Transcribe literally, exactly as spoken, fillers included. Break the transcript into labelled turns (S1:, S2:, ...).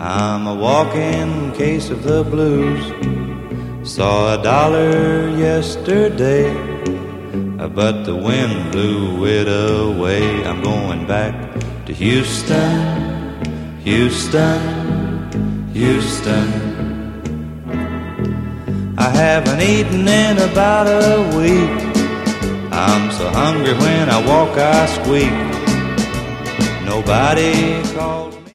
S1: I'm a walking case of the blues. Saw a dollar yesterday, but the wind blew it away. I'm going back to Houston, Houston, Houston. I haven't eaten in about a week. I'm so hungry when I walk I squeak. Nobody calls